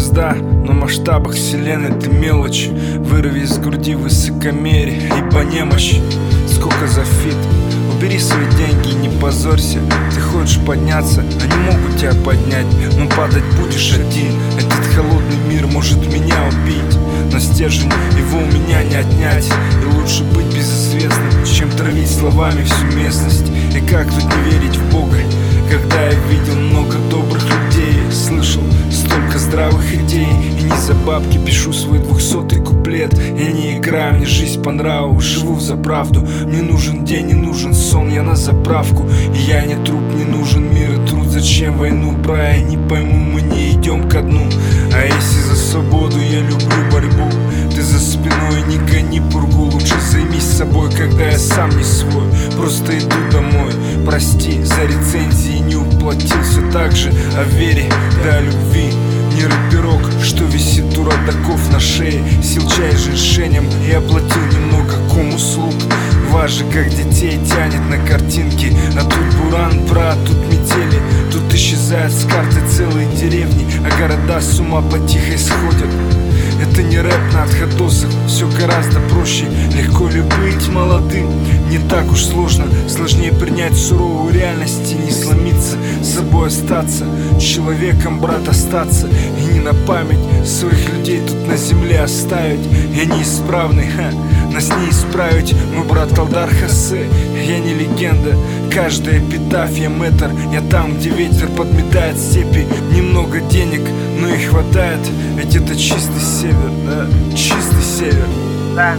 звезда, но в масштабах вселенной ты мелочь. Вырви из груди высокомерие, ибо немощь. Сколько за фит? Убери свои деньги и не позорься. Ты хочешь подняться, они могут тебя поднять, но падать будешь один. Этот холодный мир может меня убить, но стержень его у меня не отнять. И лучше быть безызвестным, чем травить словами всю местность. И как тут не верить в Бога, когда я видел много добрых людей, слышал столько здравых идей. И не за бабки пишу свой 200-й куплет. Я не играю, мне жизнь по нраву, живу за правду. Мне нужен день, не нужен сон, я на заправку. И я не труп, мне нужен мир и труд. Зачем войну, бра, я не пойму, мы не идем ко дну. А если за свободу, я люблю борьбу. Ты за спиной не гони пургу, лучше займись собой, когда я сам не свой. Просто иду домой, прости за рецензии, не уплатил. Все так же о вере, да о любви. Не рэперок, что висит у родаков на шее. Сил чай с женьшенем и оплатил немного ком-услуг. Вас же как детей тянет на картинки. А тут буран, брат, тут метели. Тут исчезают с карты целые деревни, а города с ума потихо сходят. Это не рэп на отходосах, все гораздо проще. Легко ли быть молодым? Не так уж сложно. Сложнее принять суровую реальность и не сломиться, с собой остаться, человеком, брат, остаться. И не на память своих людей тут на земле оставить. Я неисправный, нас не исправить. Мой брат Алдар Хосе, я не легенда. Каждая эпитафия мэтр. Я там, где ветер подметает степи. Немного денег, но и хватает. Ведь это чистый север, да, чистый север. Да.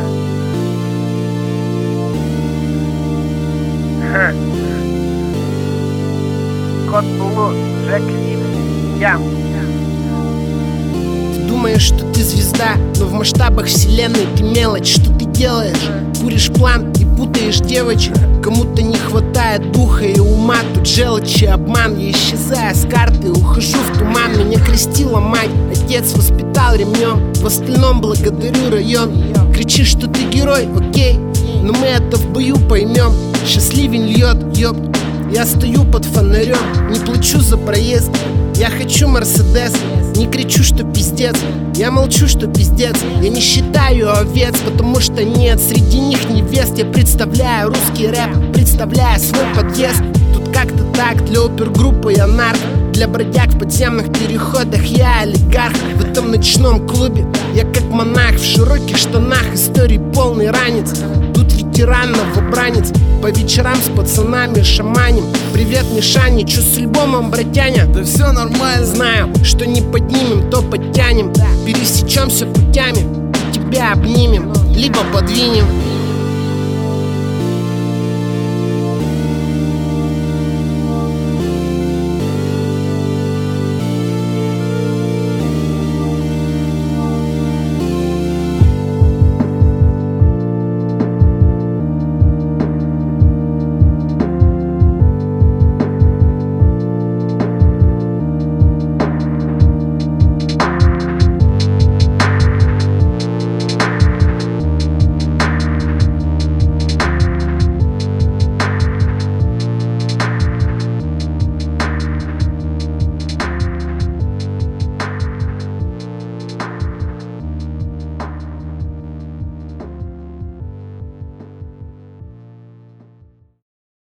Кот Булу, Джек Лип, я. Ты думаешь, что ты звезда, но в масштабах вселенной ты мелочь. Что ты делаешь? Куришь план и путаешь девочек. Кому-то не хватает духа и ума. Тут желчь и обман. Я исчезаю с карты, ухожу в туман. Меня крестила мать, отец воспитал ремнем. В остальном благодарю район. Кричишь, что ты герой, окей, но мы это в бою поймем. Счастливень льет, ёб. Я стою под фонарем, не плачу за проезд. Я хочу Мерседес, не кричу, что пиздец. Я молчу, что пиздец. Я не считаю овец, потому что нет среди них невест. Я представляю русский рэп, представляю свой подъезд. Тут как-то так, для опергруппы я нарк. Для бродяг в подземных переходах я олигарх. В этом ночном клубе я как монах в широких штанах. Историй полный ранец. Тут ветеран, новобранец. По вечерам с пацанами шаманим. Привет, Мишаня, чё с альбомом, братяня? Да все нормально. Знаю, что не поднимем, то подтянем. Пересечемся путями, тебя обнимем, либо подвинем.